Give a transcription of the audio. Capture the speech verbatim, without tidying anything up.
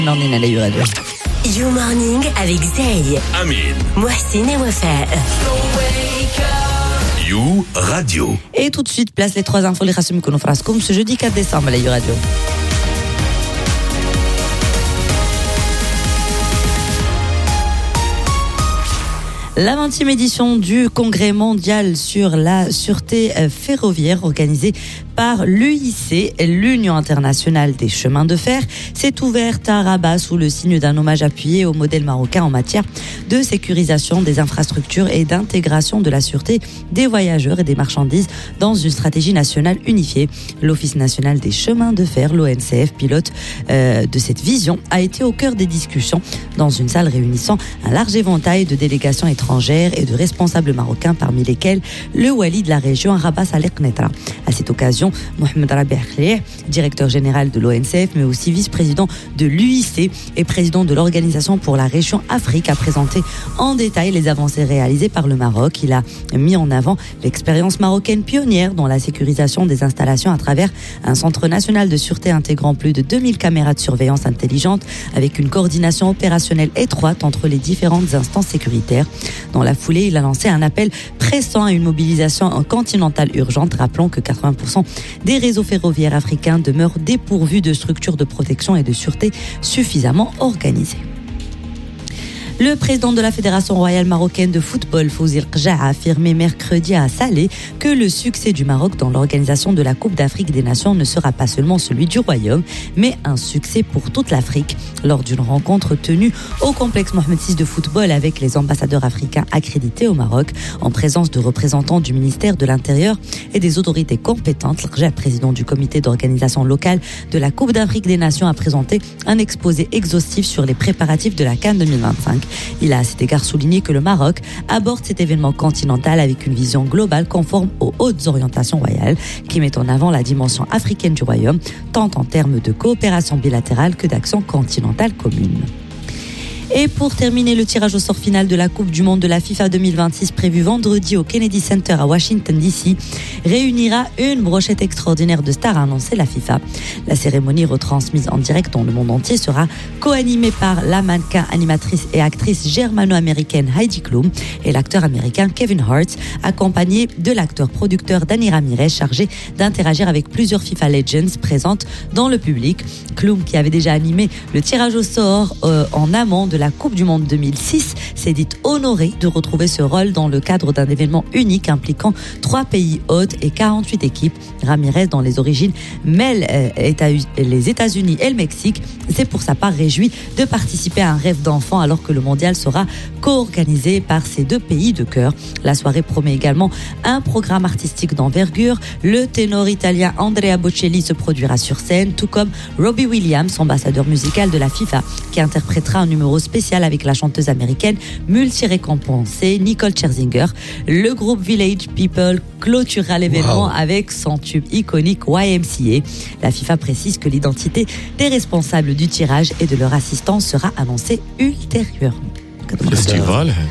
Morning à la Radio. You Morning avec Zey, Amine, Mohsin et Wafa. You Radio. Et tout de suite, place les trois infos, les rassums que nous ferons comme ce jeudi quatre décembre à la You Radio. La vingtième édition du Congrès mondial sur la sûreté ferroviaire organisée par l'U I C, l'Union internationale des chemins de fer, s'est ouverte à Rabat sous le signe d'un hommage appuyé au modèle marocain en matière de sécurisation des infrastructures et d'intégration de la sûreté des voyageurs et des marchandises dans une stratégie nationale unifiée. L'Office national des chemins de fer, l'O N C F, pilote euh, de cette vision, a été au cœur des discussions dans une salle réunissant un large éventail de délégations étrangères et de responsables marocains, parmi lesquels le wali de la région, Rabat Saleh Knetra. À cette occasion, Mohamed Rabi Khleh, directeur général de l'O N C F, mais aussi vice-président de l'U I C et président de l'Organisation pour la région Afrique, a présenté en détail les avancées réalisées par le Maroc. Il a mis en avant l'expérience marocaine pionnière dans la sécurisation des installations à travers un centre national de sûreté intégrant plus de deux mille caméras de surveillance intelligente avec une coordination opérationnelle étroite entre les différentes instances sécuritaires. Dans la foulée, il a lancé un appel pressant à une mobilisation continentale urgente, rappelant que quatre-vingts pour cent des réseaux ferroviaires africains demeurent dépourvus de structures de protection et de sûreté suffisamment organisées. Le président de la Fédération royale marocaine de football, Fawzi El-Qja, a affirmé mercredi à Salé que le succès du Maroc dans l'organisation de la Coupe d'Afrique des Nations ne sera pas seulement celui du Royaume, mais un succès pour toute l'Afrique. Lors d'une rencontre tenue au complexe Mohamed six de football avec les ambassadeurs africains accrédités au Maroc, en présence de représentants du ministère de l'Intérieur et des autorités compétentes, El-Qja, président du comité d'organisation locale de la Coupe d'Afrique des Nations, a présenté un exposé exhaustif sur les préparatifs de la CAN deux mille vingt-cinq. Il a à cet égard souligné que le Maroc aborde cet événement continental avec une vision globale conforme aux hautes orientations royales qui met en avant la dimension africaine du royaume, tant en termes de coopération bilatérale que d'action continentale commune. Et pour terminer, le tirage au sort final de la Coupe du Monde de la FIFA deux mille vingt-six prévu vendredi au Kennedy Center à Washington D C réunira une brochette extraordinaire de stars, a annoncé la FIFA. La cérémonie, retransmise en direct dans le monde entier, sera co-animée par la mannequin, animatrice et actrice germano-américaine Heidi Klum et l'acteur américain Kevin Hart, accompagné de l'acteur-producteur Danny Ramirez, chargé d'interagir avec plusieurs FIFA Legends présentes dans le public. Klum, qui avait déjà animé le tirage au sort euh, en amont de la Coupe du Monde deux mille six, s'est dit honoré de retrouver ce rôle dans le cadre d'un événement unique impliquant trois pays hôtes et quarante-huit équipes. Ramirez, dont les origines mêlent euh, les États-Unis et le Mexique, s'est pour sa part réjoui de participer à un rêve d'enfant alors que le mondial sera co-organisé par ces deux pays de cœur. La soirée promet également un programme artistique d'envergure. Le ténor italien Andrea Bocelli se produira sur scène, tout comme Robbie Williams, ambassadeur musical de la FIFA, qui interprétera un numéro spécial avec la chanteuse américaine multi-récompensée Nicole Scherzinger. Le groupe Village People clôturera l'événement wow. avec son tube iconique Y M C A. La FIFA précise que l'identité des responsables du tirage et de leur assistance sera annoncée ultérieurement. Festival.